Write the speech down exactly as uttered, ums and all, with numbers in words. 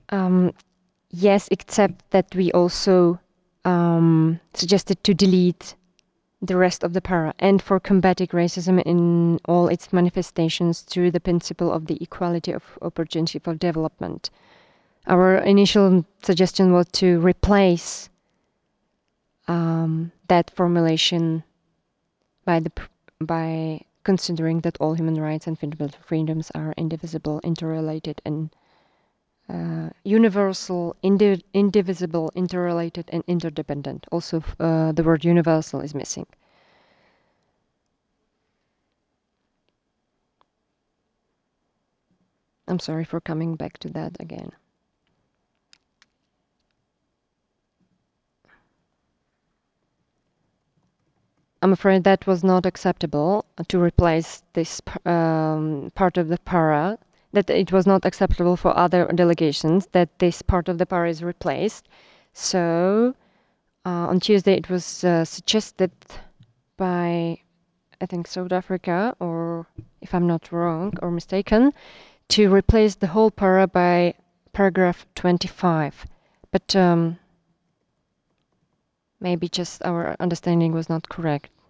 Um, yes, except that we also um, suggested to delete the rest of the para, and for combating racism in all its manifestations through the principle of the equality of opportunity for development. Our initial suggestion was to replace um, that formulation by the by considering that all human rights and fundamental freedoms are indivisible, interrelated, and uh, universal, indi- indivisible, interrelated, and interdependent. Also, uh, the word universal is missing. I'm sorry for coming back to that again. I'm afraid that was not acceptable to replace this um, part of the para, that it was not acceptable for other delegations that this part of the para is replaced. So uh, on Tuesday it was uh, suggested by, I think, South Africa, or if I'm not wrong or mistaken, to replace the whole para by paragraph twenty-five. But um, maybe just our understanding was not correct.